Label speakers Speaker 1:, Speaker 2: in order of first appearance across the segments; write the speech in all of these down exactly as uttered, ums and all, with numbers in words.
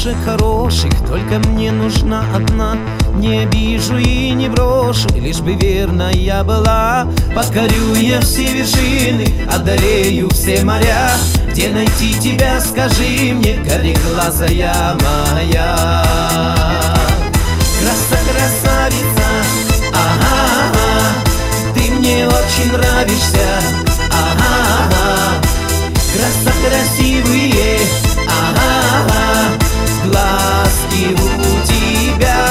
Speaker 1: девушек хороших, только мне нужна одна. Не обижу и не брошу, лишь бы верная была. Покорю я все вершины, одолею все моря. Где найти тебя, скажи мне, кореглазая моя. Краса, красавица, ага, ага, ты мне очень нравишься, ага, ага. Краса, красивые, ага, ага, глазки у тебя.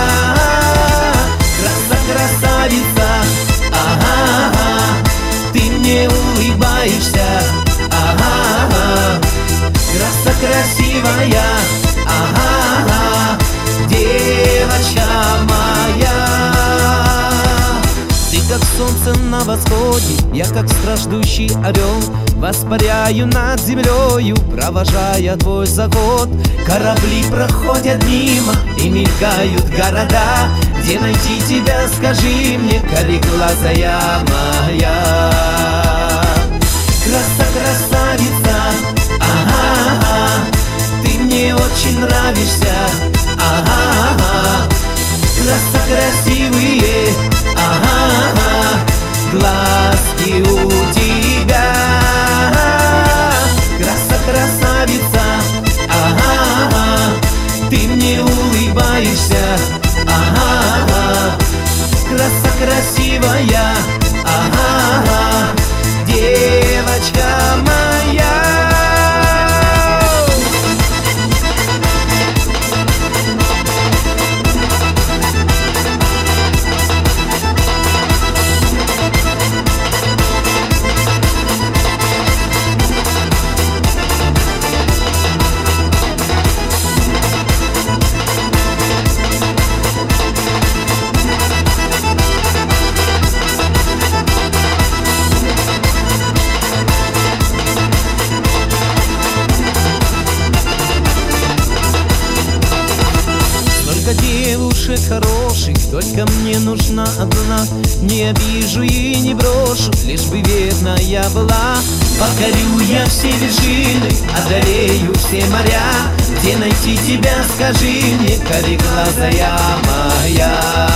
Speaker 1: Краса, красавица, ага, ага, ты мне улыбаешься, ага, ага. Краса красивая, ага, ага, девочка моя. Ты как солнце на восходе, я как страждущий орел. Воспаряю над землею, провожая твой заход. Корабли проходят мимо и мелькают города. Где найти тебя, скажи мне, кореглазая моя. Краса, красавица, ага, ага, ты мне очень нравишься, ага, ага. Краса, красивые, ага, ага, глазки у тебя. Краса, красавица, ага, ага, ты мне улыбаешься, ага, ага. Краса красивая, ага, ага, девочка моя. Девушек хороших, только мне нужна одна. Не обижу и не брошу, лишь бы верная была. Покорю я все вершины, одолею все моря. Где найти тебя, скажи мне, кореглазая моя.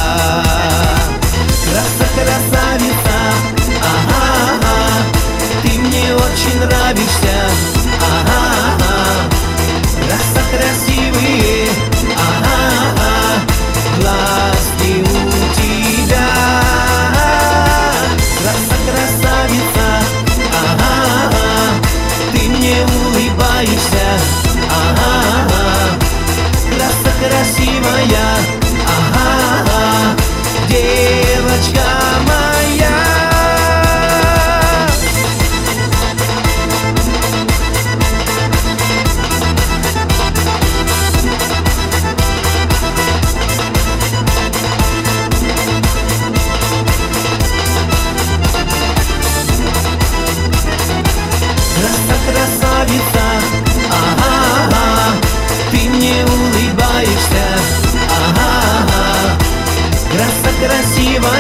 Speaker 1: Краса, красавица, ага, ага, ты мне очень нравишься, ага, ага. Краса, красивые, ага, ага, глазки у тебя. Краса, красавица, ага, ага, ты мне улыбаешься, ага, ага. Краса красивая, ага, ага, девочка моя. Краса, красавица, ага, ага, ты мне улыбаешься, ага, ага. Краса красивая.